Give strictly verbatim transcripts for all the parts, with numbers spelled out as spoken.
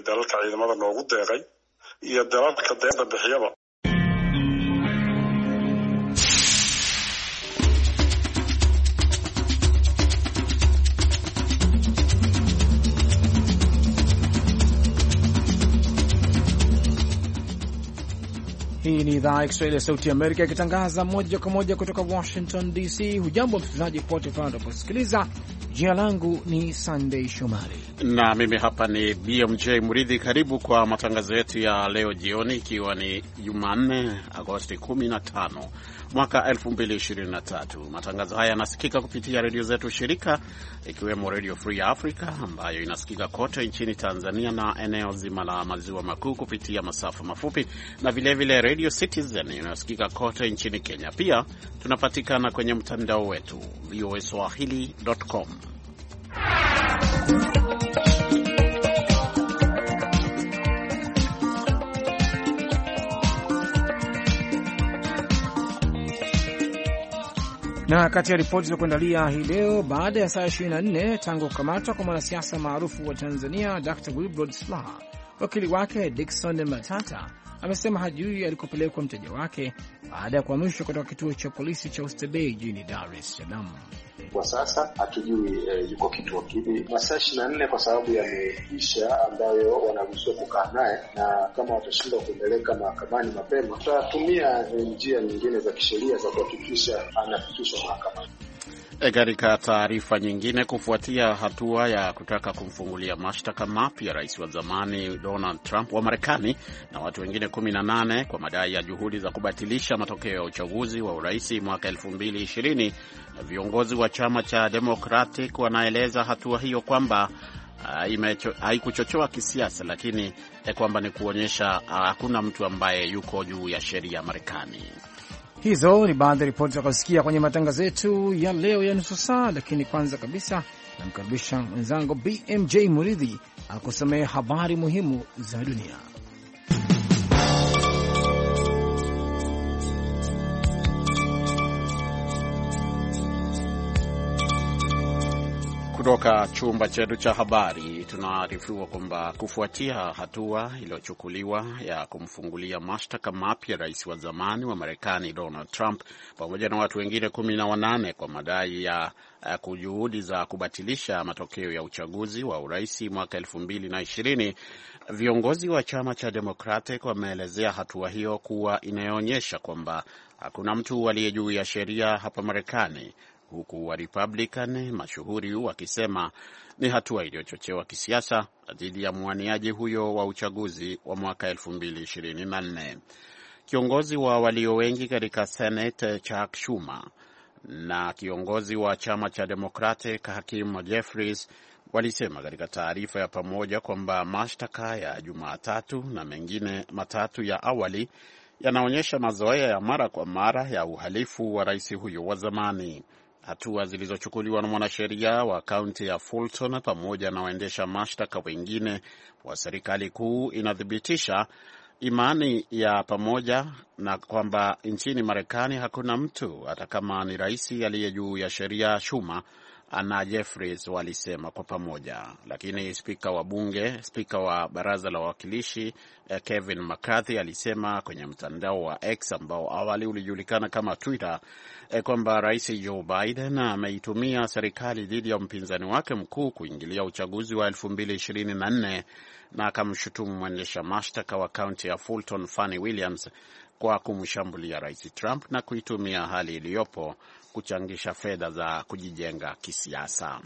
dalalka ciidamada noogu deeqay iyo dalalka deeqda bixiyaba. Hii ni idhaa ya Kiswahili ya Sauti ya Amerika ikitangaza moja kwa moja kutoka Washington D C. Hujambo msikilizaji pote pale unaposikiliza. Jina langu ni Sunday Shomari na mimi hapa ni B M J Muridhi. Karibu kwa matangazo yetu ya leo jioni, ikiwa ni Jumanne Agosti kumi na tano mwaka elfu mbili ishirini na tatu. Matangazo haya yanasikika kupitia redio zetu shirika, ikiwemo Radio Free Africa ambayo inasikika kote nchini Tanzania na eneo zima la maziwa makuu kupitia masafa mafupi, na vile vile Radio Citizen inayosikika kote nchini Kenya. Pia tunapatikana kwenye mtandao wetu v o a swahili dot com. Na kati ya ripoti za kuandalia hii leo, baada ya saa ishirini na nne tangu kukamatwa kwa mwanasiasa maarufu wa Tanzania Doctor Wilbrod Slaa, wakili wake Dickson Matata amesema hajui alikopelekwa mteja wake baada ya kuhamishwa kutoka kituo cha polisi cha Oysterbay jijini Dar es Salaam. Kwa sasa hatujui e, yuko kituo kipi. Masaa ishirini na nne kwa sababu yameisha ambayo wanaruhusiwa kukaa naye, na kama watashindwa kumpeleka mahakamani mapema, tutatumia njia nyingine za kisheria za kuhakikisha anafikishwa mahakamani. Katika taarifa nyingine, kufuatia hatua ya kutaka kumfungulia mashtaka mapya rais wa zamani Donald Trump wa Marekani na watu wengine kumi na nane kwa madai ya juhudi za kubatilisha matokeo ya uchaguzi wa urais mwaka elfu mbili ishirini, viongozi wa chama cha Democratic wanaeleza hatua hiyo kwamba uh, haikuchochoa kisiasa, lakini eh, kwamba ni kuonyesha hakuna uh, mtu ambaye yuko juu ya sheria ya Marekani. Hizo ni baadhi ya ripoti za kusikia kwenye matangazo yetu ya leo ya nusu saa, lakini kwanza kabisa namkaribisha mwenzangu B M J Muridhi akusomea habari muhimu za dunia. Kutoka chumba chetu cha habari tunaarifiwa kwamba kufuatia hatua iliyochukuliwa ya kumfungulia mashtaka mapya rais wa zamani wa Marekani Donald Trump pamoja na watu wengine kumi na wanane kwa madai ya kujuhudi za kubatilisha matokeo ya uchaguzi wa urais mwaka elfu mbili na ishirini, viongozi wa chama cha Democratic wameelezea hatua hiyo kuwa inaonyesha kwamba hakuna mtu aliye juu ya sheria hapa Marekani, huku wa Republican mashuhuri wakisema ni hatua iliyochochewa kisiasa dhidi ya mwaniaji huyo wa uchaguzi wa mwaka elfu mbili ishirini na nne. Kiongozi wa walio wengi katika Senate Chuck Schumer na kiongozi wa chama cha Democratic Hakeem Jeffries walisema katika taarifa ya pamoja kwamba mashtaka ya Jumatatu na mengine matatu ya awali yanaonyesha mazoea ya mara kwa mara ya uhalifu wa rais huyo wa zamani. Hatua zilizochukuliwa na mwanasheria wa kaunti ya Fulton pamoja na waendesha mashtaka wengine wa serikali kuu inathibitisha imani ya pamoja na kwamba nchini Marekani hakuna mtu hata kama ni rais aliye juu ya sheria, Schumer na Jeffries walisema kwa pamoja. Lakini spika wa bunge, spika wa baraza la wawakilishi Kevin McCarthy alisema kwenye mtandao wa X ambao awali ulijulikana kama Twitter kwamba rais Joe Biden ameitumia serikali dhidi ya mpinzani wake mkuu kuingilia uchaguzi wa elfu mbili ishirini na nne, na akamshutumu mwendesha mashtaka wa kaunti ya Fulton Fannie Williams kwa kumshambulia rais Trump na kuitumia hali iliyopo kuchangisha fedha za kujijenga kisiasa.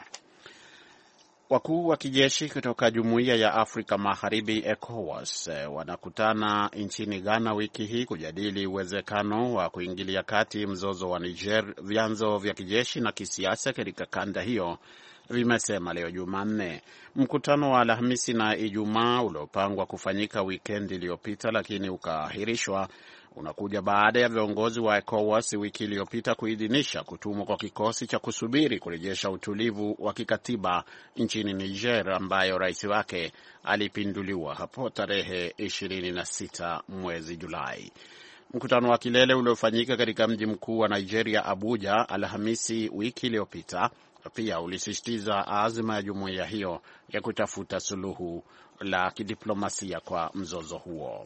Wakuu wa kijeshi kutoka Jumuiya ya Afrika Magharibi ECOWAS wanakutana nchini Ghana wiki hii kujadili uwezekano wa kuingilia kati mzozo wa Niger. Vyanzo vya kijeshi na kisiasa katika kanda hiyo vimesema leo Jumanne. Mkutano wa Alhamisi na Ijumaa uliopangwa kufanyika wikendi iliyopita lakini ukaahirishwa unakuja baada ya viongozi wa ECOWAS wiki iliyopita kuidhinisha kutumwa kwa kikosi cha kusubiri kurejesha utulivu wa kikatiba nchini Niger ambayo rais wake alipinduliwa hapo tarehe ishirini na sita mwezi Julai. Mkutano wa kilele uliofanyika katika mji mkuu wa Nigeria, Abuja, Alhamisi wiki iliyopita pia ulisisitiza azma ya jumuiya hiyo ya kutafuta suluhu la kidiplomasia kwa mzozo huo.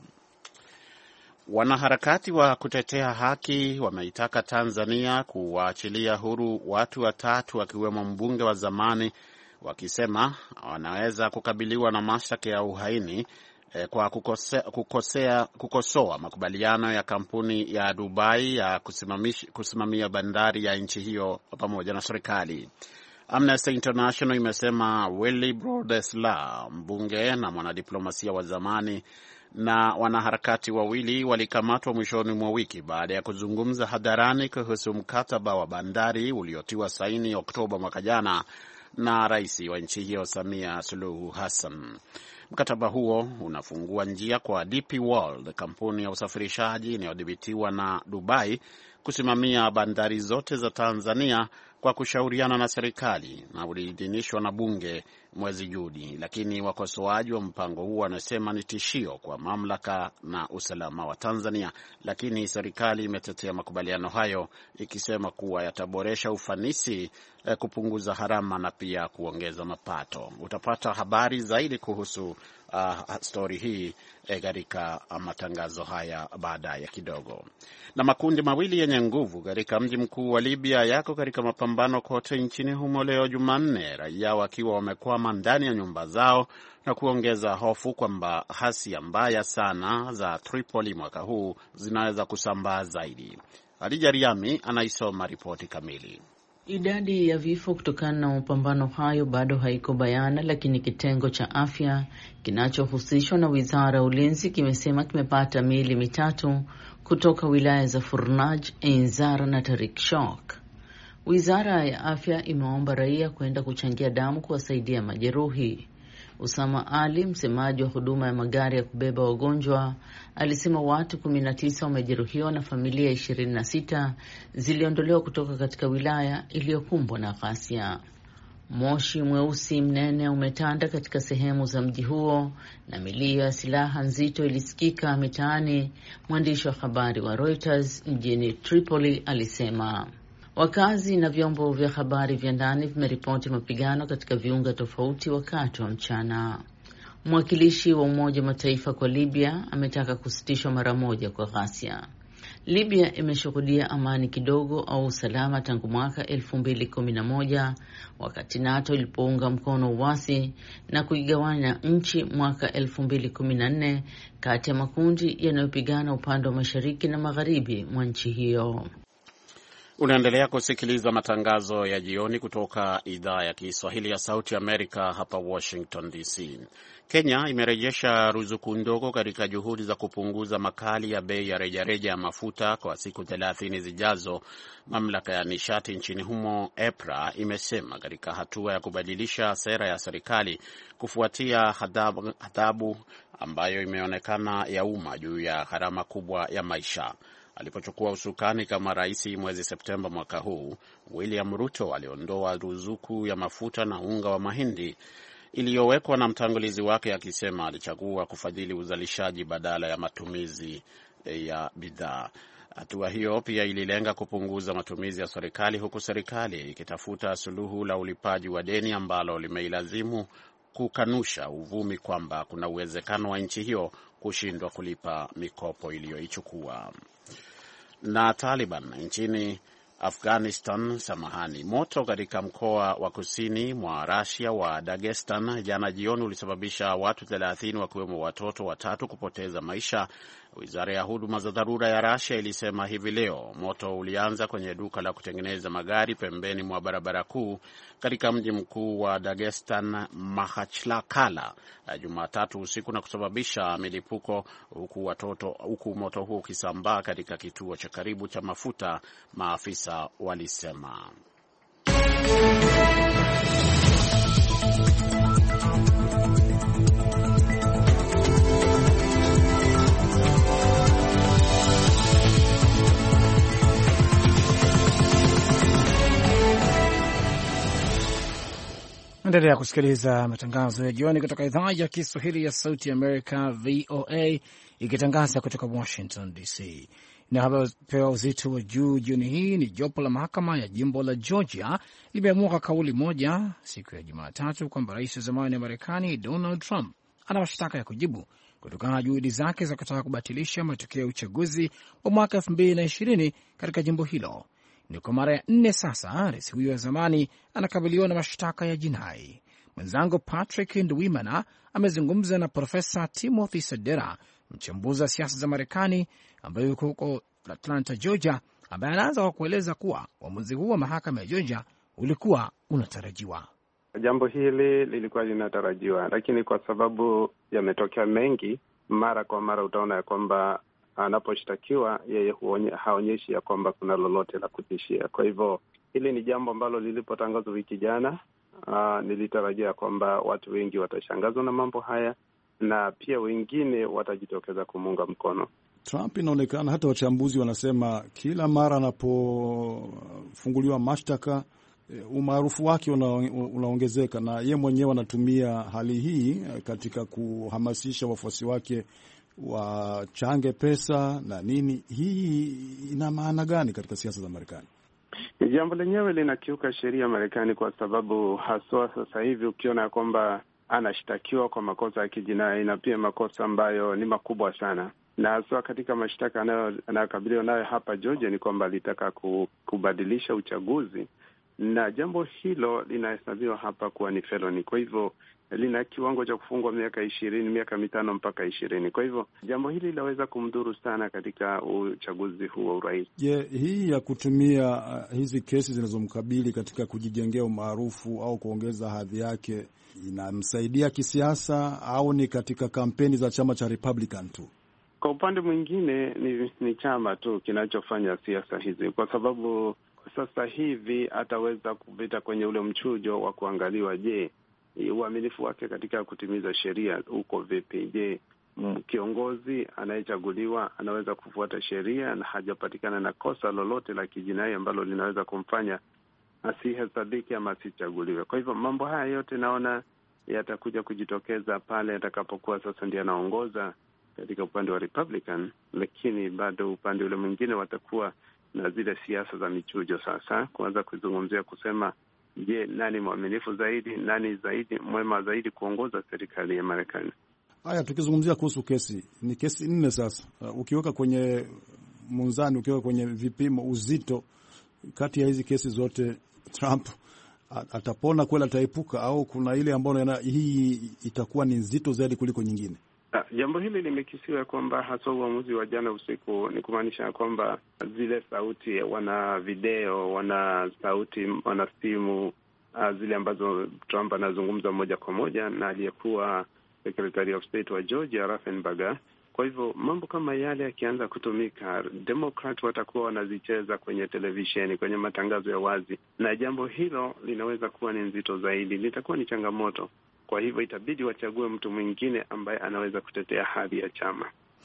Wanaharakati wa kutetea haki wameitaka Tanzania kuwaachilia huru watu watatu wakiwemo mbunge wa zamani, wakisema wanaweza kukabiliwa na mashtaka ya uhaini eh, kwa kukosea, kukosea, kukosoa makubaliano ya kampuni ya Dubai ya kusimamia bandari ya nchi hiyo pamoja na serikali. Amnesty International imesema Willibrod Slaa, mbunge na mwanadiplomasia wa zamani, na wanaharakati wawili walikamatwa mwishoni mwa wiki baada ya kuzungumza hadharani kuhusu mkataba wa bandari uliotiwa saini Oktoba mwaka jana na rais wa nchi hiyo Samia Suluhu Hassan. Mkataba huo unafungua njia kwa D P World, kampuni ya usafirishaji inayodhibitiwa na Dubai, kusimamia bandari zote za Tanzania kwa kushauriana na serikali, na uliidhinishwa na bunge mwezi Juni. Lakini wakosoaji wa mpango huo wanasema ni tishio kwa mamlaka na usalama wa Tanzania, lakini serikali imetetea makubaliano hayo ikisema kuwa yataboresha ufanisi, eh, kupunguza harama na pia kuongeza mapato. Utapata habari zaidi kuhusu uh, story hii katika eh, matangazo haya baadaye kidogo. Na makundi mawili yenye nguvu katika mji mkuu wa Libya yako katika mapambano kote nchini humo leo Jumanne, raia wakiwa wamekwama ndani ya nyumba zao na kuongeza hofu kwamba ghasia mbaya sana za Tripoli mwaka huu zinaweza kusambaa zaidi. Hadija Riami anaisoma ripoti kamili. Idadi ya vifo kutokana na mapambano hayo bado haiko bayana, lakini kitengo cha afya kinachohusishwa na Wizara ya Ulinzi kimesema kimepata miili mitatu kutoka wilaya za Furnaj, Enzara na Tarik Shok. Wizara ya Afya imeomba raia kwenda kuchangia damu kuwasaidia majeruhi. Usama Ali, msemaji wa huduma ya magari ya kubeba wagonjwa, alisema watu kumi na tisa wamejeruhiwa na familia ishirini na sita ziliondolewa kutoka katika wilaya iliyokumbwa na ghasia. Moshi mweusi mnene umetanda katika sehemu za mji huo na milio ya silaha nzito ilisikika mitaani, mwandishi wa habari wa Reuters mjini Tripoli alisema. Wakazi na vyombo vya habari vya ndani vimeripoti mapigano katika viunga tofauti wakati wa mchana. Mwakilishi wa Umoja wa Mataifa kwa Libya ametaka kusitishwa mara moja kwa ghasia. Libya imeshuhudia amani kidogo au usalama tangu mwaka elfu mbili kumi na moja wakati NATO ilipounga mkono uasi na kuigawanya nchi mwaka elfu mbili kumi na nne kati ya makundi yanayopigana upande wa mashariki na magharibi mwa nchi hiyo. Unaendelea kusikiliza matangazo ya jioni kutoka idhaa ya Kiswahili ya Sauti Amerika hapa Washington D C. Kenya imerejesha ruzuku ndogo katika juhudi za kupunguza makali ya bei ya rejareja ya mafuta kwa siku thelathini zijazo. Mamlaka ya nishati nchini humo EPRA imesema katika hatua ya kubadilisha sera ya serikali kufuatia adhabu ambayo imeonekana ya umma juu ya gharama kubwa ya maisha. Alipochukua usukani kama rais mwezi Septemba mwaka huu, William Ruto aliondoa ruzuku ya mafuta na unga wa mahindi iliyowekwa na mtangulizi wake, akisema alichagua kufadhili uzalishaji badala ya matumizi ya bidhaa. Hatua hiyo pia ililenga kupunguza matumizi ya serikali, huku serikali ikitafuta suluhu la ulipaji wa deni ambalo limeilazimu kukanusha uvumi kwamba kuna uwezekano wa nchi hiyo kushindwa kulipa mikopo iliyoichukua. Na Taliban nchini Afghanistan, samahani, moto katika mkoa wa kusini mwa Russia wa Dagestan jana jioni ulisababisha watu thelathini wakiwemo watoto watatu kupoteza maisha. Wizara ya huduma za dharura ya Russia ilisema hivi leo. Moto ulianza kwenye duka la kutengeneza magari pembeni mwa barabara kuu katika mji mkuu wa Dagestan, Makhachlakala, Jumatatu usiku na kusababisha milipuko, huku watoto huku moto huo ukisambaa katika kituo cha karibu cha mafuta, maafisa walisema. Endelea kusikiliza matangazo ya jioni kutoka idhaa ya Kiswahili ya Sauti Amerika, V O A, ikitangaza kutoka Washington D C. Inayopewa uzito wa juu jioni hii ni jopo la mahakama ya jimbo la Georgia limeamua kwa kauli moja siku ya Jumatatu kwamba rais wa zamani wa Marekani Donald Trump ana mashtaka ya kujibu kutokana na juhudi zake za kutaka kubatilisha matokeo ya uchaguzi wa mwaka elfu mbili na ishirini katika jimbo hilo. Ni kwa mara ya nne sasa rais huyo wa zamani anakabiliwa na mashtaka ya jinai. Mwenzangu Patrick Ndwimana amezungumza na Profesa Timothy Sadera, mchambuzi wa siasa za Marekani ambaye yuko huko Atlanta, Georgia, ambaye anaanza kwa kueleza kuwa uamuzi huu wa mahakama ya Georgia ulikuwa unatarajiwa. Jambo hili lilikuwa linatarajiwa, lakini kwa sababu yametokea mengi, mara kwa mara utaona ya kwamba anaposhtakiwa yeye haonyeshi ya kwamba kuna lolote la kutishia. Kwa hivyo hili ni jambo ambalo lilipotangazwa wiki jana, uh, nilitarajia kwamba watu wengi watashangazwa na mambo haya na pia wengine watajitokeza kumuunga mkono Trump. Inaonekana hata wachambuzi wanasema kila mara anapofunguliwa mashtaka umaarufu wake una, unaongezeka, na ye mwenyewe anatumia hali hii katika kuhamasisha wafuasi wake wachange pesa na nini. Hii ina maana gani katika siasa za Marekani? Jambo lenyewe linakiuka sheria ya Marekani, kwa sababu haswa sasa hivi ukiona ya kwamba anashtakiwa kwa makosa ya kijinai na pia makosa ambayo ni makubwa sana, na haswa katika mashtaka anayokabiliwa nayo hapa Georgia ni kwamba alitaka kubadilisha uchaguzi, na jambo hilo linahesabiwa hapa kuwa ni felony. Kwa hivyo lina kiwango cha kufungwa miaka ishirini, miaka mitano mpaka ishirini. Kwa hivyo jambo hili linaweza kumdhuru sana katika uchaguzi huu wa urais. Je, yeah, hii ya kutumia uh, hizi kesi zinazomkabili katika kujijengea umaarufu au kuongeza hadhi yake inamsaidia kisiasa au ni katika kampeni za chama cha Republican tu? Kwa upande mwingine ni, ni chama tu kinachofanya siasa hizi, kwa sababu sasa hivi ataweza kupita kwenye ule mchujo wa kuangaliwa, je, uaminifu wake katika kutimiza sheria uko vipi? Je, kiongozi anayechaguliwa anaweza kufuata sheria na hajapatikana na kosa lolote la kijinai ambalo linaweza kumfanya asihesabiki ama asichaguliwe? Kwa hivyo mambo haya yote naona yatakuja kujitokeza pale atakapokuwa sasa ndiye anaongoza katika upande wa Republican, lakini bado upande ule mwingine watakuwa na zile siasa za michujo sasa, kuanza kuzungumzia kusema, je, nani mwaminifu zaidi, nani zaidi mwema zaidi kuongoza serikali ya Marekani. Haya, tukizungumzia kuhusu kesi, ni kesi nne sasa. Uh, ukiweka kwenye munzani, ukiweka kwenye vipimo uzito kati ya hizi kesi zote, Trump atapona kweli, ataepuka, au kuna ile ambayo hii itakuwa ni nzito zaidi kuliko nyingine? Jambo hili limekisiwa kwamba hasa uamuzi wa jana usiku ni kumaanisha kwamba zile sauti, wana video, wana sauti, wana simu zile ambazo Trump anazungumza moja kwa moja na aliyekuwa Secretary of State wa Georgia Raffensperger. Kwa hivyo mambo kama yale yakianza kutumika, Democrat watakuwa wanazicheza kwenye televisheni, kwenye matangazo ya wazi, na jambo hilo linaweza kuwa ni nzito zaidi, litakuwa ni changamoto. Kwa hivyo itabidi wachague mtu mwingine ambaye anaweza kutetea hadhi ya chama.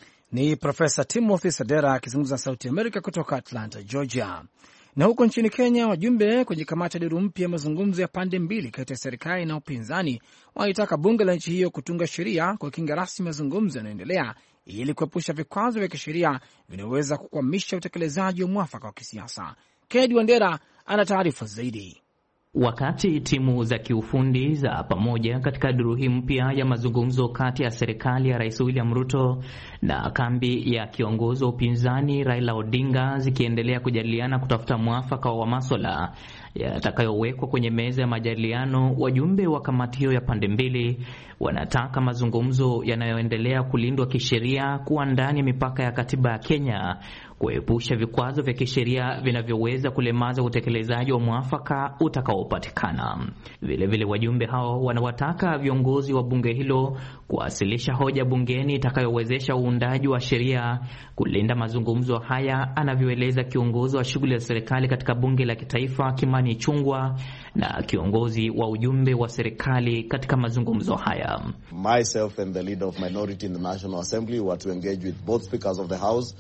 Ni Profesa Timothy Sadera akizungumza na Sauti Amerika kutoka Atlanta, Georgia. Na huko nchini Kenya, wajumbe kwenye kamati ya duru mpya ya mazungumzo ya pande mbili kati ya serikali na upinzani walitaka bunge la nchi hiyo kutunga sheria kwa kinga rasmi mazungumzo yanayoendelea ili kuepusha vikwazo vya kisheria vinavyoweza kukwamisha utekelezaji wa mwafaka wa kisiasa. Kennedy Wandera ana taarifa zaidi. Wakati timu za kiufundi za pamoja katika duru hii mpya ya mazungumzo kati ya serikali ya Rais William Ruto na kambi ya kiongozi wa upinzani Raila Odinga zikiendelea kujadiliana kutafuta mwafaka wa masuala yatakayowekwa kwenye meza ya majadiliano, wajumbe wa kamati hiyo ya pande mbili wanataka mazungumzo yanayoendelea kulindwa kisheria kuwa ndani ya mipaka ya katiba ya Kenya, kuepusha vikwazo vya kisheria vinavyoweza kulemaza utekelezaji wa mwafaka utakaopatikana. Vile vile wajumbe hao wanawataka viongozi wa bunge hilo kuwasilisha hoja bungeni itakayowezesha uundaji wa sheria kulinda mazungumzo haya, anavyoeleza kiongozi wa shughuli za serikali katika bunge la kitaifa Kimani Ichung'wah na kiongozi wa ujumbe wa serikali katika mazungumzo haya. Myself and the leader of minority in the National Assembly were to engage with both speakers of the House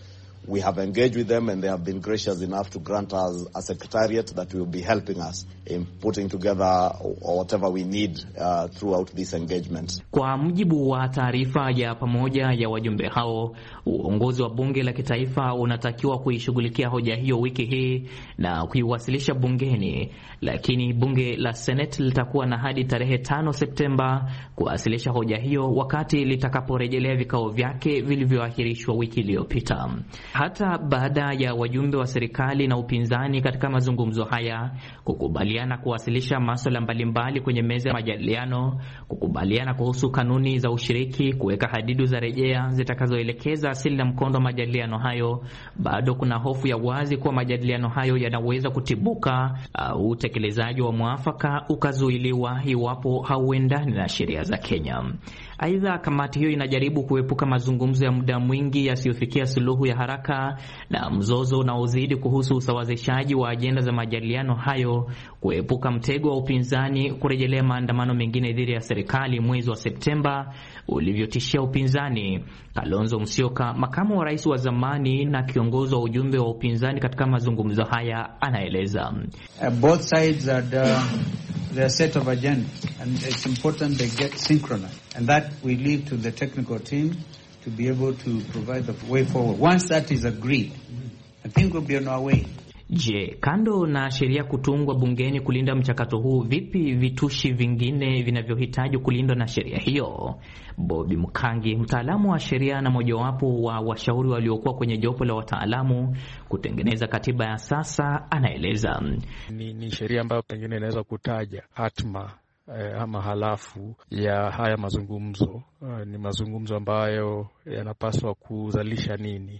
We have engaged with them and they have been gracious enough to grant us a secretariat that will be helping us in putting together whatever we need uh, throughout this engagement. Kwa mujibu wa taarifa ya pamoja ya wajumbe hao, uongozi wa bunge la kitaifa unatakiwa kuishughulikia hoja hiyo wiki hii na kuiwasilisha bungeni, lakini bunge la Senate litakuwa na hadi tarehe tano Septemba kuwasilisha hoja hiyo wakati litakaporejelea vikao vyake vilivyoahirishwa wiki iliyopita. Hata baada ya wajumbe wa serikali na upinzani katika mazungumzo haya kukubaliana kuwasilisha masuala mbalimbali kwenye meza ya majadiliano, kukubaliana kuhusu kanuni za ushiriki, kuweka hadidu za rejea zitakazoelekeza asili na mkondo wa majadiliano hayo, bado kuna hofu ya wazi kuwa majadiliano hayo yanaweza kutibuka au utekelezaji wa mwafaka ukazuiliwa iwapo hauendani na sheria za Kenya. Aidha, kamati hiyo inajaribu kuepuka mazungumzo ya muda mwingi yasiyofikia suluhu ya haraka na mzozo unaozidi kuhusu usawazishaji wa ajenda za majadiliano hayo, kuepuka mtego wa upinzani kurejelea maandamano mengine dhidi ya serikali mwezi wa Septemba ulivyotishia upinzani. Kalonzo Musyoka, makamu wa rais wa zamani na kiongozi wa ujumbe wa upinzani katika mazungumzo haya, anaeleza. Uh, both sides are the, the set of agenda and it's important they get synchronized, and that we leave to the technical team to be able to provide the way forward. Once that is agreed, I think we'll be on our way. Je, kando na sheria kutungwa bungeni kulinda mchakato huu, vipi vitushi vingine vinavyohitaji kulindwa na sheria hiyo? Bobby Mkangi, mtaalamu wa sheria na mojawapo wa washauri waliokuwa kwenye jopo la wataalamu kutengeneza katiba ya sasa, anaeleza. Ni, ni sheria ambayo pengine inaweza kutaja hatma eh, ama halafu ya haya mazungumzo. Uh, ni mazungumzo ambayo yanapaswa kuzalisha nini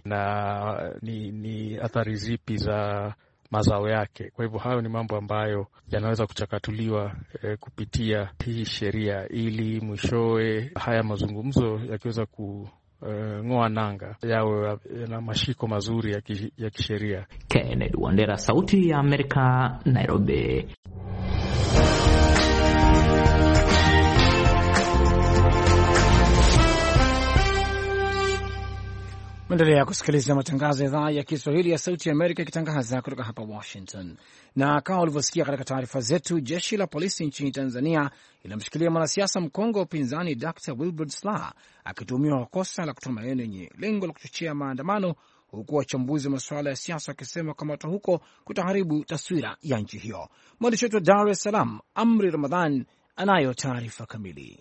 na ni, ni athari zipi za mazao yake. Kwa hivyo hayo ni mambo ambayo yanaweza kuchakatuliwa eh, kupitia hii sheria, ili mwishowe haya mazungumzo yakiweza ku uh, ngoa nanga yawe na mashiko mazuri ya, ki, ya kisheria. Kennedy Wandera, Sauti ya Amerika, Nairobi. Endelea kusikiliza matangazo ya idhaa ya Kiswahili ya Sauti ya Amerika ikitangaza kutoka hapa Washington. Na kama ulivyosikia katika taarifa zetu, jeshi la polisi nchini Tanzania linamshikilia mwanasiasa mkongwe wa upinzani Doctor Wilbrod Slaa akituhumiwa kwa kosa la kutoa maneno yenye lengo la kuchochea maandamano, huku wachambuzi wa masuala ya siasa wakisema kamata huko kutaharibu taswira ya nchi hiyo. Mwandishi wetu wa Dar es Salaam, Amri Ramadhan, anayo taarifa kamili.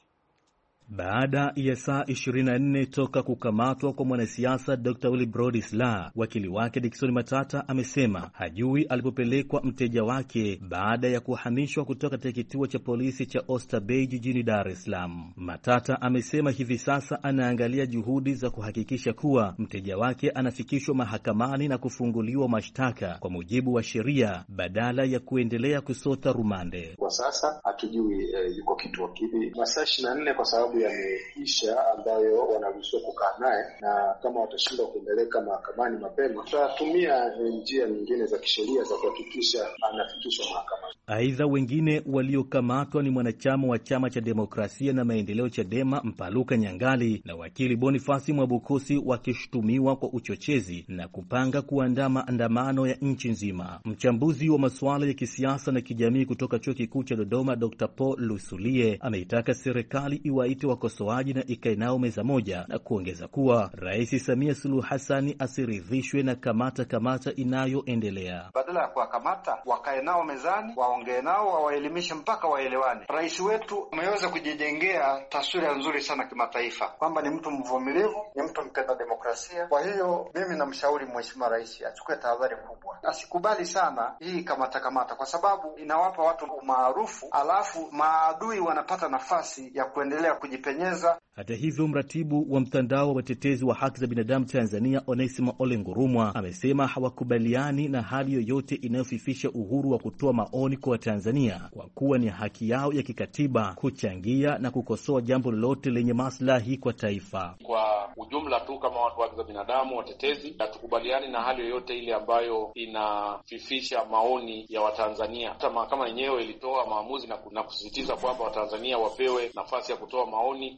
Baada ya saa ishirini na nne toka kukamatwa kwa mwanasiasa Doctor Wilbrod Slaa, wakili wake Dickson Matata amesema hajui alipopelekwa mteja wake baada ya kuhamishwa kutoka katika kituo cha polisi cha Oyster Bay jijini Dar es Salaam. Matata amesema hivi sasa anaangalia juhudi za kuhakikisha kuwa mteja wake anafikishwa mahakamani na kufunguliwa mashtaka kwa mujibu wa sheria badala ya kuendelea kusota rumande. Kwa sasa hatujui eh, yuko kituo kipi. Masaa ishirini na nne kwa sababu yameisha ambayo wanaruhusiwa kukaa naye, na kama watashindwa kuendeleka mahakamani mapema, tutatumia njia nyingine za kisheria za kuhakikisha anafikishwa mahakamani. Aidha, wengine waliokamatwa ni mwanachama wa Chama cha Demokrasia na Maendeleo Chadema Mpaluka Nyangali na wakili Bonifasi Mwabukusi, wakishutumiwa kwa uchochezi na kupanga kuandaa maandamano ya nchi nzima. Mchambuzi wa masuala ya kisiasa na kijamii kutoka Chuo Kikuu cha Dodoma Doctor Paul Lusulie ameitaka serikali iwaite wakosoaji na ikae nao meza moja, na kuongeza kuwa Rais Samia Suluhu Hassan asiridhishwe na kamata kamata inayoendelea. Badala ya kuwakamata, wakae nao mezani, waongee nao, wawaelimishe mpaka waelewane. Rais wetu ameweza kujijengea taswira nzuri sana kimataifa kwamba ni mtu mvumilivu, ni mtu mpenda demokrasia. Kwa hiyo mimi namshauri Mheshimiwa Rais achukue tahadhari kubwa, asikubali sana hii kamata kamata, kwa sababu inawapa watu umaarufu, alafu maadui wanapata nafasi ya kuendelea kujipenyeza. Hata hivyo, mratibu wa mtandao wa watetezi wa haki za binadamu Tanzania Onesimo Ole Ngurumwa amesema hawakubaliani na hali yoyote inayofifisha uhuru wa kutoa maoni kwa Tanzania, kwa kuwa ni haki yao ya kikatiba kuchangia na kukosoa jambo lolote lenye maslahi kwa taifa. Kwa ujumla tu, kama watu wa haki za binadamu watetezi, hatukubaliani na hali yoyote ile ambayo inafifisha maoni ya Watanzania. Hata mahakama yenyewe ilitoa maamuzi na kusisitiza kwamba Watanzania wapewe nafasi ya kutoa maoni, kuchangia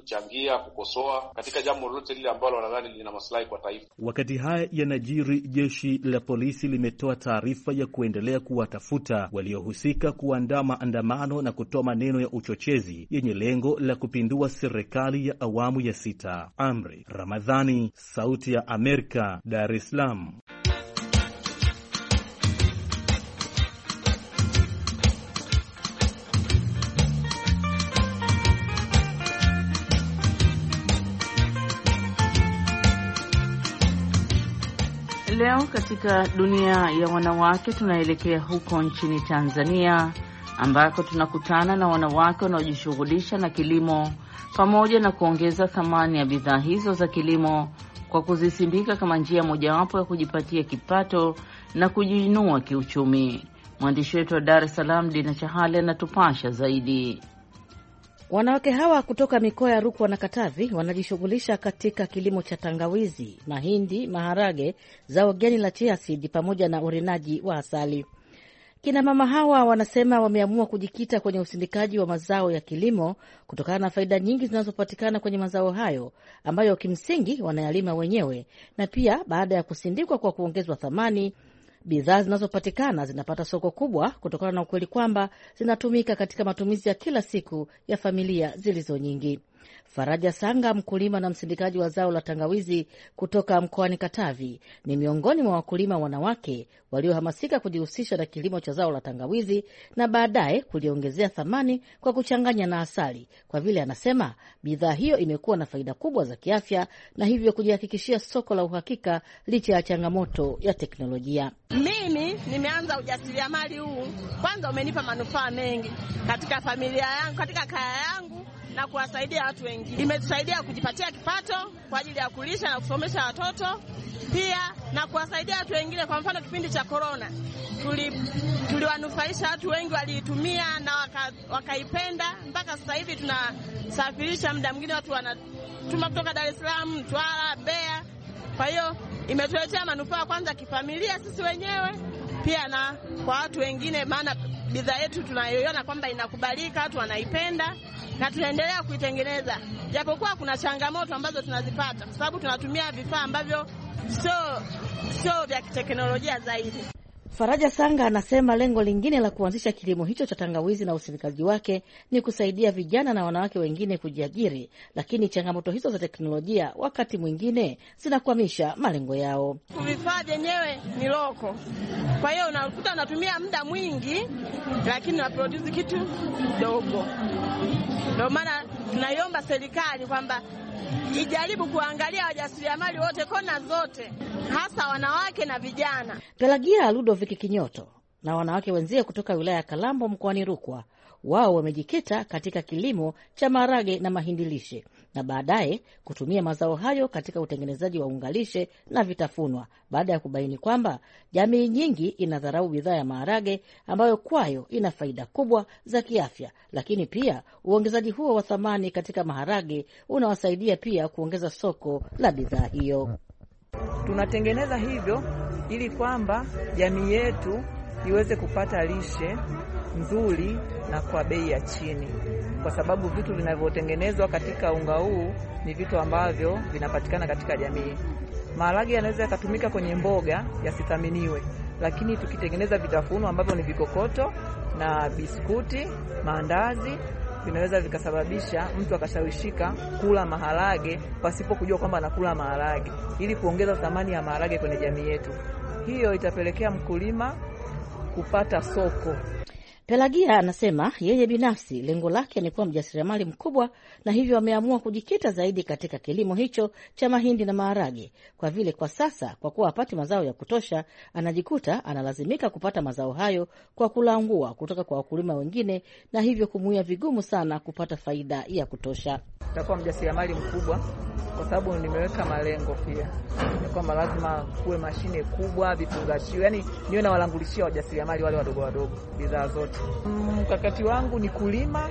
kufuatilia, kukosoa katika jambo lolote lile ambalo wanadhani lina maslahi kwa taifa. Wakati haya yanajiri, jeshi la polisi limetoa taarifa ya kuendelea kuwatafuta waliohusika kuandaa maandamano na kutoa maneno ya uchochezi yenye lengo la kupindua serikali ya awamu ya sita. Amri Ramadhani, Sauti ya Amerika, Dar es Salaam. Leo katika dunia ya wanawake tunaelekea huko nchini Tanzania ambako tunakutana na wanawake wanaojishughulisha na kilimo pamoja na kuongeza thamani ya bidhaa hizo za kilimo kwa kuzisindika kama njia mojawapo ya kujipatia kipato na kujiinua kiuchumi. Mwandishi wetu wa Dar es Salaam Dina Chahale anatupasha zaidi. Wanawake hawa kutoka mikoa ya Rukwa na Katavi wanajishughulisha katika kilimo cha tangawizi, mahindi, maharage, zao geni la chia seed pamoja na urinaji wa asali. Kina mama hawa wanasema wameamua kujikita kwenye usindikaji wa mazao ya kilimo kutokana na faida nyingi zinazopatikana kwenye mazao hayo ambayo kimsingi wanayalima wenyewe, na pia baada ya kusindikwa kwa kuongezwa thamani, bidhaa zinazopatikana zinapata soko kubwa kutokana na ukweli kwamba zinatumika katika matumizi ya kila siku ya familia zilizo nyingi. Faraja Sanga, mkulima na msindikaji wa zao la tangawizi kutoka mkoani Katavi, ni miongoni mwa wakulima wanawake waliohamasika kujihusisha na kilimo cha zao la tangawizi na baadaye kuliongezea thamani kwa kuchanganya na asali, kwa vile anasema bidhaa hiyo imekuwa na faida kubwa za kiafya na hivyo kujihakikishia soko la uhakika licha ya changamoto ya teknolojia. Mimi nimeanza ujasiriamali huu, kwanza umenipa manufaa mengi katika familia yangu, katika kaya yangu na kuwasaidia watu wengine. Imetusaidia kujipatia kipato kwa ajili ya kulisha na kusomesha watoto, pia na kuwasaidia watu wengine. Kwa mfano kipindi cha corona tuli tuliwanufaisha watu wengi, waliitumia na waka, wakaipenda. Mpaka sasa hivi tunasafirisha, muda mwingine watu wanatuma kutoka Dar es Salaam, Mtwara, Mbeya. Kwa hiyo imetuletea manufaa kwanza kifamilia sisi wenyewe, pia na kwa watu wengine, maana bidhaa yetu tunayoiona kwamba inakubalika, watu wanaipenda na tunaendelea kuitengeneza. Japokuwa kuna changamoto ambazo tunazipata kwa sababu tunatumia vifaa ambavyo sio sio vya kiteknolojia zaidi. Faraja Sanga anasema lengo lingine la kuanzisha kilimo hicho cha tangawizi na usindikaji wake ni kusaidia vijana na wanawake wengine kujiajiri, lakini changamoto hizo za teknolojia wakati mwingine zinakwamisha malengo yao. Vifaa vyenyewe ni loko, kwa hiyo unakuta unatumia muda mwingi lakini una produce kitu kidogo. Ndio maana tunaiomba serikali kwamba ijaribu kuangalia wajasiriamali wote kona zote, hasa wanawake na vijana. Pelagia Ludovic Kinyoto na wanawake wenzie kutoka wilaya ya Kalambo mkoani Rukwa, wao wamejikita katika kilimo cha maharage na mahindi lishe na baadaye kutumia mazao hayo katika utengenezaji wa ungalishe na vitafunwa, baada ya kubaini kwamba jamii nyingi inadharau bidhaa ya maharage ambayo kwayo ina faida kubwa za kiafya, lakini pia uongezaji huo wa thamani katika maharage unawasaidia pia kuongeza soko la bidhaa hiyo. Tunatengeneza hivyo ili kwamba jamii yetu iweze kupata lishe nzuri na kwa bei ya chini, kwa sababu vitu vinavyotengenezwa katika unga huu ni vitu ambavyo vinapatikana katika jamii. Maharage yanaweza yakatumika kwenye mboga yasithaminiwe, lakini tukitengeneza vitafunwa ambavyo ni vikokoto na biskuti, maandazi, vinaweza vikasababisha mtu akashawishika kula maharage pasipo kujua kwamba anakula maharage, ili kuongeza thamani ya maharage kwenye jamii yetu. Hiyo itapelekea mkulima kupata soko. Pelagia anasema yeye binafsi lengo lake ni kuwa mjasiriamali mkubwa, na hivyo ameamua kujikita zaidi katika kilimo hicho cha mahindi na maharage, kwa vile kwa sasa kwa kuwa hapati mazao ya kutosha, anajikuta analazimika kupata mazao hayo kwa kulangua kutoka kwa wakulima wengine, na hivyo kumuia vigumu sana kupata faida ya kutosha. Nitakuwa mjasiriamali mkubwa kwa sababu nimeweka malengo pia. Ni kwamba lazima kuwe mashine kubwa, vifungashio, yani niwe na walangulishia wajasiriamali wale wadogo wadogo bidhaa zote. Mkakati mm, wangu ni kulima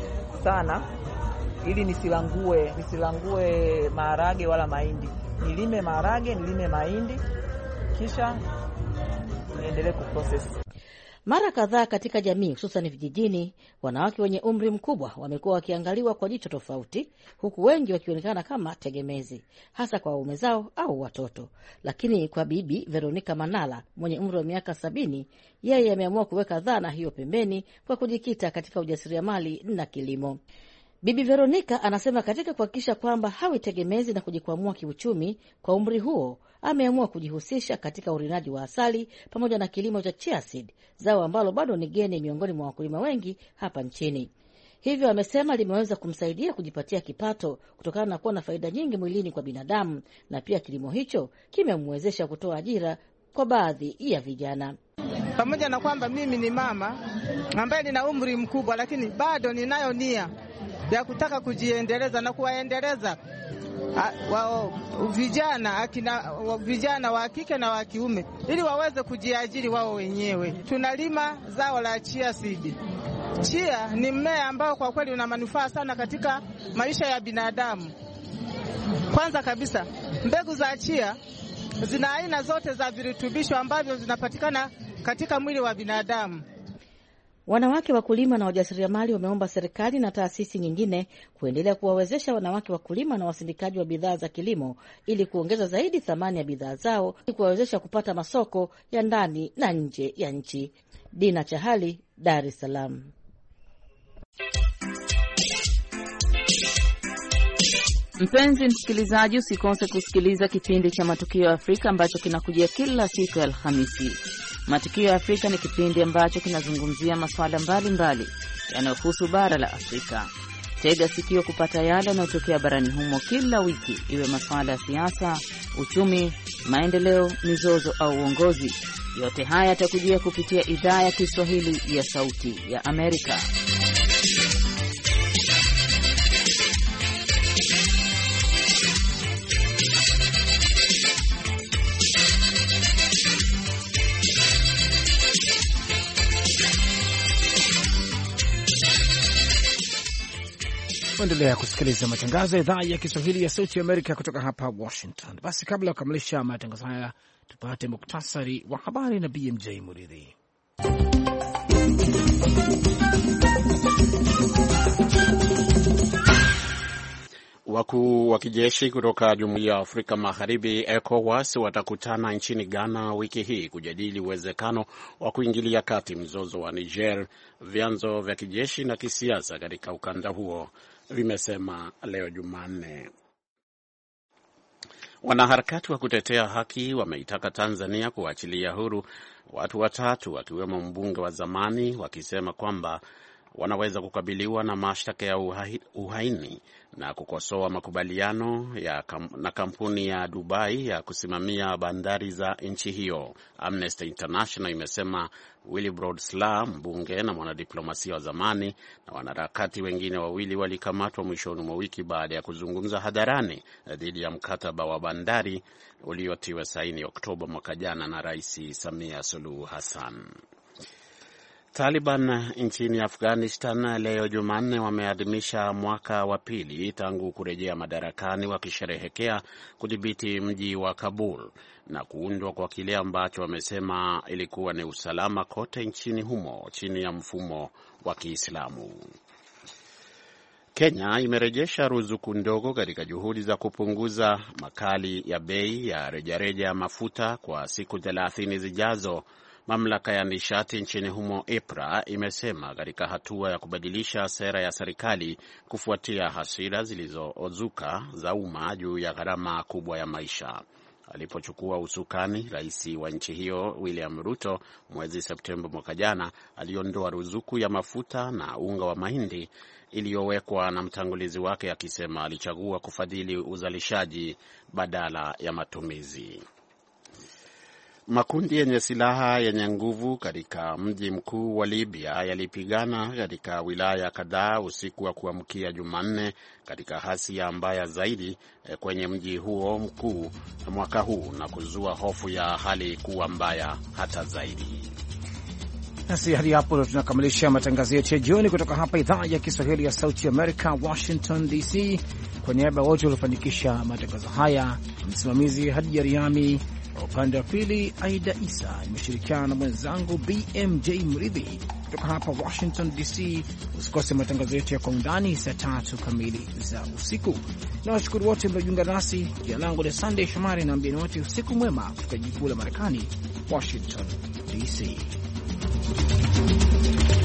sana ili nisilangue, nisilangue maharage wala mahindi. Nilime maharage, nilime mahindi, kisha niendelee kuprocess. Mara kadhaa katika jamii, hususan vijijini, wanawake wenye umri mkubwa wamekuwa wakiangaliwa kwa jicho tofauti, huku wengi wakionekana kama tegemezi, hasa kwa waume zao au watoto. Lakini kwa Bibi Veronica Manala mwenye umri wa miaka sabini, yeye ameamua kuweka dhana hiyo pembeni kwa kujikita katika ujasiriamali na kilimo. Bibi Veronica anasema katika kuhakikisha kwamba hawi tegemezi na kujikwamua kiuchumi kwa umri huo, ameamua kujihusisha katika urinaji wa asali pamoja na kilimo cha chia seed, zao ambalo bado ni geni miongoni mwa wakulima wengi hapa nchini. Hivyo amesema limeweza kumsaidia kujipatia kipato kutokana na kuwa na faida nyingi mwilini kwa binadamu, na pia kilimo hicho kimemwezesha kutoa ajira kwa baadhi ya vijana. Pamoja na kwamba mimi ni mama ambaye nina umri mkubwa, lakini bado ninayo nia ya kutaka kujiendeleza na kuwaendeleza wa vijana akina wa vijana wa kike na wa kiume ili waweze kujiajiri wao wenyewe. Tunalima zao la chia seed. Chia ni mmea ambao kwa kweli una manufaa sana katika maisha ya binadamu. Kwanza kabisa, mbegu za chia zina aina zote za virutubisho ambavyo zinapatikana katika mwili wa binadamu. Wanawake wakulima na wajasiriamali wameomba serikali na taasisi nyingine kuendelea kuwawezesha wanawake wakulima na wasindikaji wa bidhaa za kilimo ili kuongeza zaidi thamani ya bidhaa zao, ili kuwawezesha kupata masoko ya ndani na nje ya nchi. Dina Chahali, Dar es Salaam. Mpenzi msikilizaji, usikose kusikiliza kipindi cha Matukio ya Afrika ambacho kinakujia kila siku ya Alhamisi. Matukio ya Afrika ni kipindi ambacho kinazungumzia masuala mbalimbali yanayohusu bara la Afrika. Tega sikio kupata yale yanayotokea barani humo kila wiki, iwe masuala ya siasa, uchumi, maendeleo, mizozo au uongozi. Yote haya yatakujia kupitia idhaa ya Kiswahili ya Sauti ya Amerika. Endelea kusikiliza matangazo ya idhaa ya Kiswahili ya Sauti ya Amerika kutoka hapa Washington. Basi kabla ya kukamilisha matangazo haya, tupate muktasari wa habari na B M J Muridhi. Wakuu wa kijeshi kutoka Jumuiya ya Afrika Magharibi ECOWAS watakutana nchini Ghana wiki hii kujadili uwezekano wa kuingilia kati mzozo wa Niger, vyanzo vya kijeshi na kisiasa katika ukanda huo vimesema leo Jumanne. Wanaharakati wa kutetea haki wameitaka Tanzania kuachilia huru watu watatu wakiwemo mbunge wa zamani, wakisema kwamba wanaweza kukabiliwa na mashtaka ya uhaini na kukosoa makubaliano ya kam, na kampuni ya Dubai ya kusimamia bandari za nchi hiyo. Amnesty International imesema Willibrod Slaa, mbunge na mwanadiplomasia wa zamani, na wanaharakati wengine wawili walikamatwa mwishoni mwa wiki baada ya kuzungumza hadharani dhidi ya mkataba wa bandari uliotiwa saini Oktoba mwaka jana na Rais Samia Suluhu Hassan. Taliban nchini Afghanistan leo Jumanne wameadhimisha mwaka wa pili tangu kurejea madarakani, wakisherehekea kudhibiti mji wa Kabul na kuundwa kwa kile ambacho wamesema ilikuwa ni usalama kote nchini humo chini ya mfumo wa Kiislamu. Kenya imerejesha ruzuku ndogo katika juhudi za kupunguza makali ya bei ya rejareja ya mafuta kwa siku thelathini zijazo. Mamlaka ya nishati nchini humo EPRA imesema katika hatua ya kubadilisha sera ya serikali kufuatia hasira zilizozuka za umma juu ya gharama kubwa ya maisha. Alipochukua usukani, rais wa nchi hiyo William Ruto mwezi Septemba mwaka jana aliondoa ruzuku ya mafuta na unga wa mahindi iliyowekwa na mtangulizi wake, akisema alichagua kufadhili uzalishaji badala ya matumizi. Makundi yenye silaha yenye nguvu katika mji mkuu wa Libya yalipigana katika wilaya kadhaa usiku wa kuamkia Jumanne katika ghasia mbaya zaidi kwenye mji huo mkuu mwaka huu na kuzua hofu ya hali kuwa mbaya hata zaidi. Nasi hadi hapo ndo tunakamilisha matangazo yetu ya jioni kutoka hapa idhaa ya Kiswahili ya Sauti America, Washington D C. Kwa niaba ya wote waliofanikisha matangazo haya, msimamizi Hadija Riami, Kwa upande wa pili, Aida Isa imeshirikiana na mwenzangu B M J Mridhi kutoka hapa Washington D C. Usikose matangazo yetu ya Kwa Undani saa tatu kamili za usiku. Na washukuru wote mliojiunga nasi. Jina langu ni Sunday Shomari na mbieni wote usiku mwema kutoka jiji kuu la Marekani, Washington D C.